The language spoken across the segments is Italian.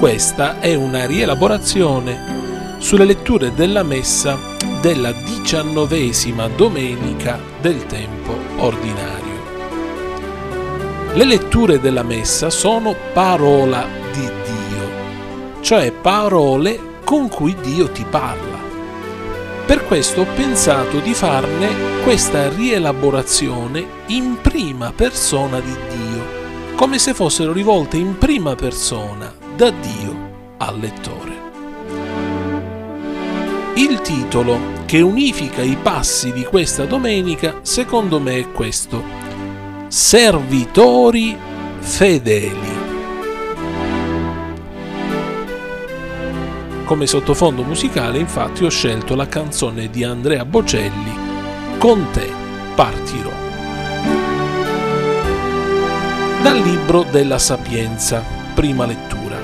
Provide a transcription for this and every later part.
questa è una rielaborazione sulle letture della Messa della 19ª domenica del tempo ordinario. Le letture della Messa sono parola di Dio, cioè parole con cui Dio ti parla. Per questo ho pensato di farne questa rielaborazione in prima persona di Dio, come se fossero rivolte in prima persona da Dio al lettore. Il titolo che unifica i passi di questa domenica, secondo me, è questo: Servitori fedeli. Come sottofondo musicale, infatti, ho scelto la canzone di Andrea Bocelli, Con te partirò. Dal libro della Sapienza, prima lettura.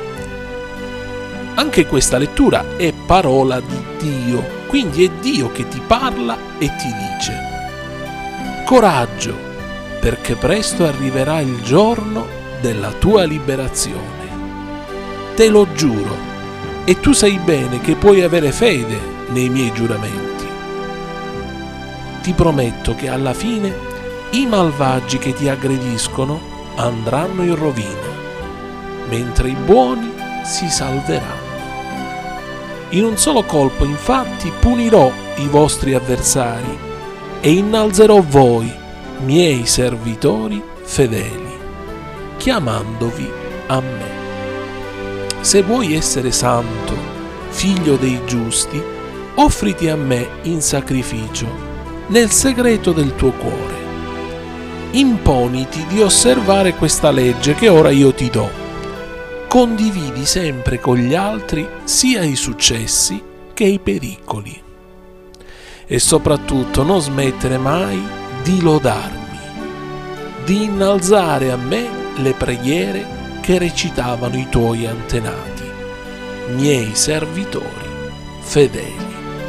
Anche questa lettura è parola di Dio, quindi è Dio che ti parla e ti dice: coraggio, perché presto arriverà il giorno della tua liberazione. Te lo giuro, e tu sai bene che puoi avere fede nei miei giuramenti. Ti prometto che alla fine i malvagi che ti aggrediscono andranno in rovina, mentre i buoni si salveranno. In un solo colpo, infatti, punirò i vostri avversari e innalzerò voi, miei servitori fedeli, chiamandovi a me. Se vuoi essere santo, figlio dei giusti, offriti a me in sacrificio, nel segreto del tuo cuore. Imponiti di osservare questa legge che ora io ti do. Condividi sempre con gli altri sia i successi che i pericoli. E soprattutto non smettere mai di lodarmi, di innalzare a me le preghiere che recitavano i tuoi antenati, miei servitori fedeli.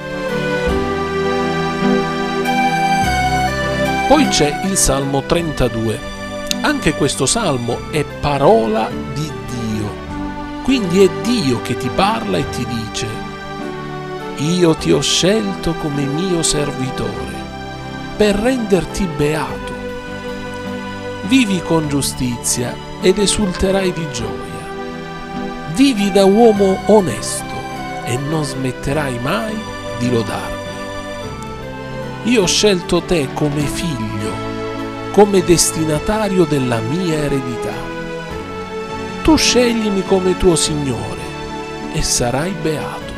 Poi c'è il Salmo 32. Anche questo salmo è parola di Dio, quindi è Dio che ti parla e ti dice: io ti ho scelto come mio servitore, per renderti beato. Vivi con giustizia ed esulterai di gioia. Vivi da uomo onesto e non smetterai mai di lodarmi. Io ho scelto te come figlio, come destinatario della mia eredità. Tu sceglimi come tuo Signore e sarai beato.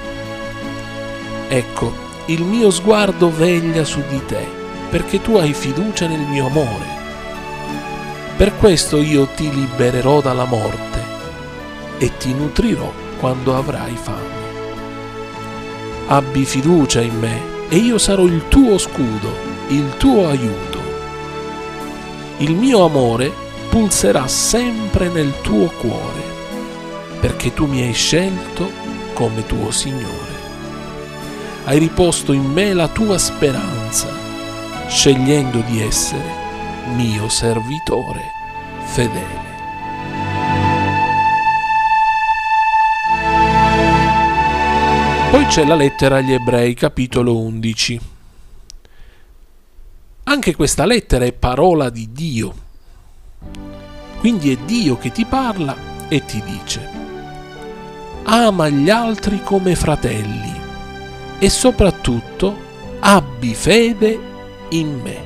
Ecco, il mio sguardo veglia su di te, perché tu hai fiducia nel mio amore. Per questo io ti libererò dalla morte e ti nutrirò quando avrai fame. Abbi fiducia in me e io sarò il tuo scudo, il tuo aiuto. Il mio amore pulserà sempre nel tuo cuore, perché tu mi hai scelto come tuo Signore. Hai riposto in me la tua speranza, scegliendo di essere mio servitore fedele. Poi c'è la lettera agli Ebrei, capitolo 11. Anche questa lettera è parola di Dio, quindi è Dio che ti parla e ti dice: ama gli altri come fratelli e soprattutto abbi fede in me.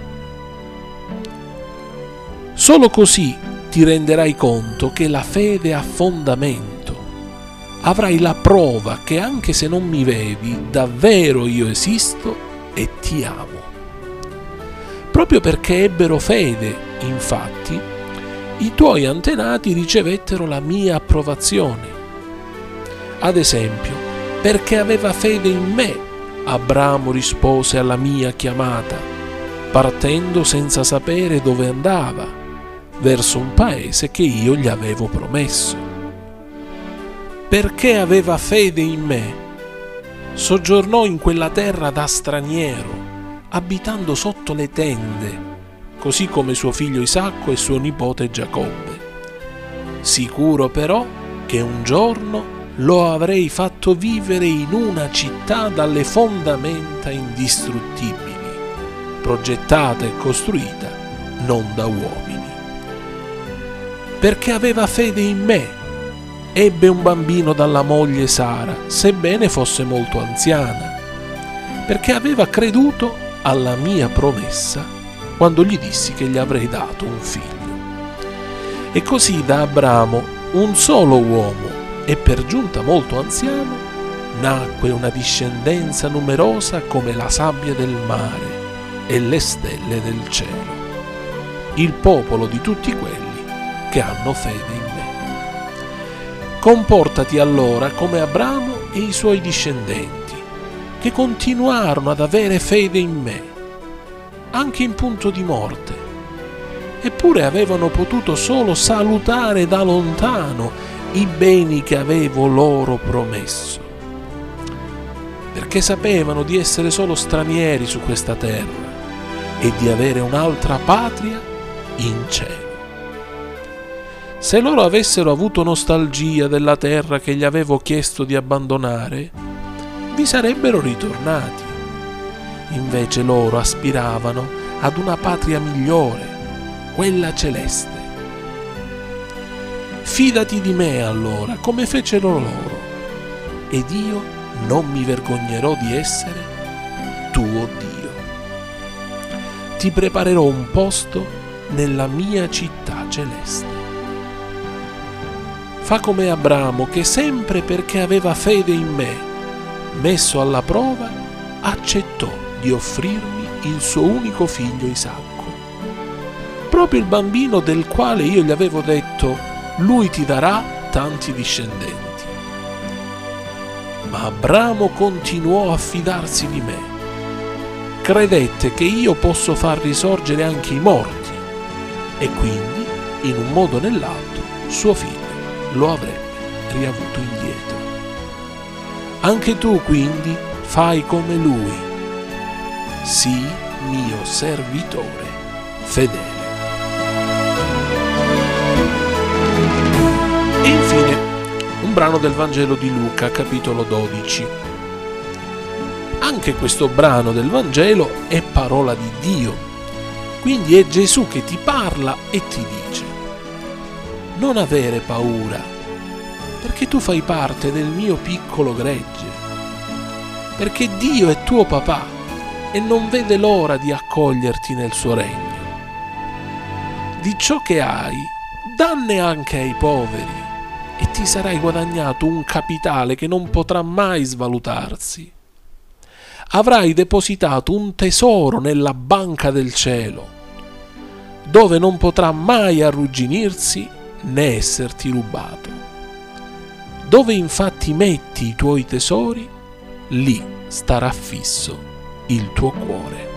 Solo così ti renderai conto che la fede ha fondamento. Avrai la prova che anche se non mi vedi, davvero io esisto e ti amo. Proprio perché ebbero fede, infatti, i tuoi antenati ricevettero la mia approvazione. Ad esempio, perché aveva fede in me, Abramo rispose alla mia chiamata, partendo senza sapere dove andava, verso un paese che io gli avevo promesso. Perché aveva fede in me, soggiornò in quella terra da straniero, abitando sotto le tende, così come suo figlio Isacco e suo nipote Giacobbe. Sicuro però che un giorno lo avrei fatto vivere in una città dalle fondamenta indistruttibili, progettata e costruita non da uomini. Perché aveva fede in me, ebbe un bambino dalla moglie Sara, sebbene fosse molto anziana, perché aveva creduto alla mia promessa quando gli dissi che gli avrei dato un figlio. E così da Abramo, un solo uomo e per giunta molto anziano, nacque una discendenza numerosa come la sabbia del mare e le stelle del cielo, il popolo di tutti quelli che hanno fede in me. Comportati allora come Abramo e i suoi discendenti, che continuarono ad avere fede in me, anche in punto di morte, eppure avevano potuto solo salutare da lontano i beni che avevo loro promesso, perché sapevano di essere solo stranieri su questa terra e di avere un'altra patria in cielo. Se loro avessero avuto nostalgia della terra che gli avevo chiesto di abbandonare, vi sarebbero ritornati. Invece loro aspiravano ad una patria migliore, quella celeste. Fidati di me allora, come fecero loro, ed io non mi vergognerò di essere tuo Dio. Ti preparerò un posto nella mia città celeste. Fa come Abramo, che sempre perché aveva fede in me, messo alla prova, accettò di offrirmi il suo unico figlio Isacco, proprio il bambino del quale io gli avevo detto: lui ti darà tanti discendenti. Ma Abramo continuò a fidarsi di me, credette che io posso far risorgere anche i morti, e quindi, in un modo o nell'altro, suo figlio lo avrebbe riavuto indietro. Anche tu quindi fai come lui, sii mio servitore fedele. E infine un brano del Vangelo di Luca, capitolo 12. Anche questo brano del Vangelo è parola di Dio, quindi è Gesù che ti parla e ti dice: non avere paura, perché tu fai parte del mio piccolo gregge, perché Dio è tuo papà e non vede l'ora di accoglierti nel suo regno. Di ciò che hai, danne anche ai poveri, e ti sarai guadagnato un capitale che non potrà mai svalutarsi. Avrai depositato un tesoro nella banca del cielo, dove non potrà mai arrugginirsi né esserti rubato. Dove infatti metti i tuoi tesori, lì starà fisso il tuo cuore.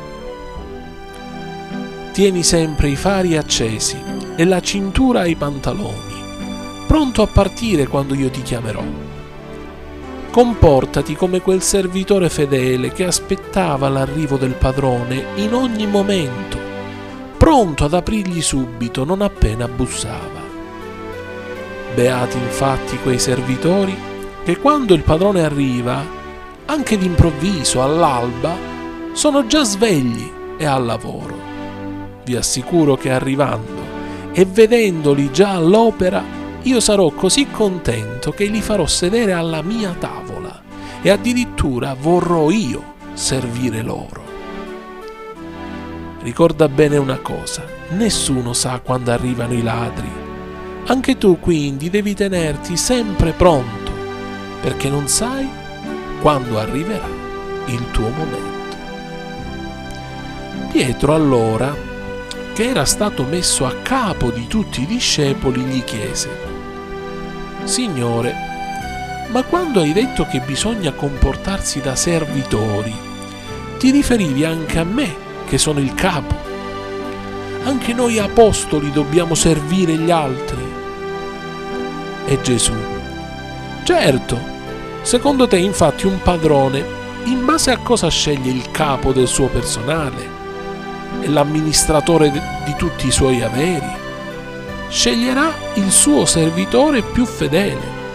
Tieni sempre i fari accesi e la cintura ai pantaloni, pronto a partire quando io ti chiamerò. Comportati come quel servitore fedele che aspettava l'arrivo del padrone in ogni momento, pronto ad aprirgli subito non appena bussava. Beati infatti quei servitori che quando il padrone arriva, anche d'improvviso all'alba, sono già svegli e al lavoro. Vi assicuro che arrivando e vedendoli già all'opera, io sarò così contento che li farò sedere alla mia tavola e addirittura vorrò io servire loro. Ricorda bene una cosa: nessuno sa quando arrivano i ladri. Anche tu quindi devi tenerti sempre pronto, perché non sai quando arriverà il tuo momento. Pietro allora, che era stato messo a capo di tutti i discepoli, gli chiese: Signore, ma quando hai detto che bisogna comportarsi da servitori, ti riferivi anche a me, che sono il capo? Anche noi apostoli dobbiamo servire gli altri. E Gesù: certo, secondo te infatti un padrone in base a cosa sceglie il capo del suo personale e l'amministratore di tutti i suoi averi? Sceglierà il suo servitore più fedele,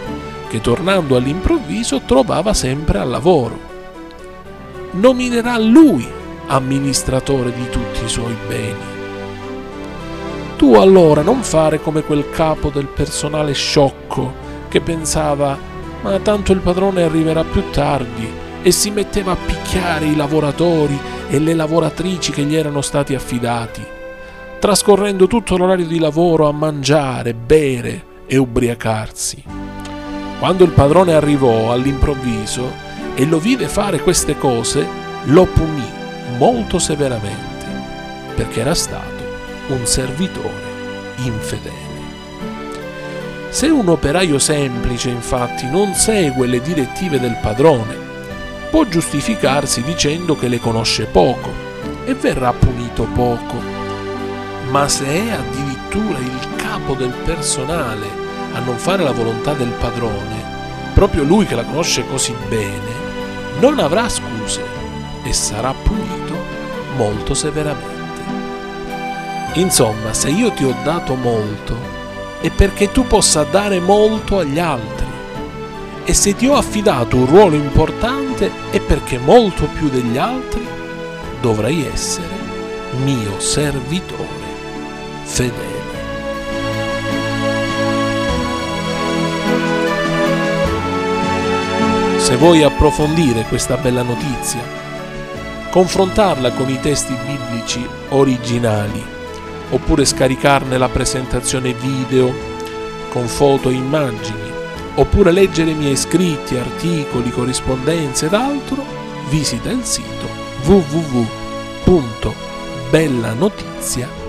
che tornando all'improvviso trovava sempre al lavoro. Nominerà lui amministratore di tutti i suoi beni. Tu allora non fare come quel capo del personale sciocco che pensava: ma tanto il padrone arriverà più tardi, e si metteva a picchiare i lavoratori e le lavoratrici che gli erano stati affidati, trascorrendo tutto l'orario di lavoro a mangiare, bere e ubriacarsi. Quando il padrone arrivò all'improvviso e lo vide fare queste cose, lo punì molto severamente, perché era stato un servitore infedele. Se un operaio semplice, infatti, non segue le direttive del padrone, può giustificarsi dicendo che le conosce poco e verrà punito poco. Ma se è addirittura il capo del personale a non fare la volontà del padrone, proprio lui che la conosce così bene, non avrà scuse e sarà punito molto severamente. Insomma, se io ti ho dato molto, è perché tu possa dare molto agli altri. E se ti ho affidato un ruolo importante, è perché molto più degli altri dovrai essere mio servitore fedele. Se vuoi approfondire questa bella notizia, confrontarla con i testi biblici originali, oppure scaricarne la presentazione video con foto e immagini, oppure leggere i miei scritti, articoli, corrispondenze ed altro, visita il sito www.bellanotizia.com.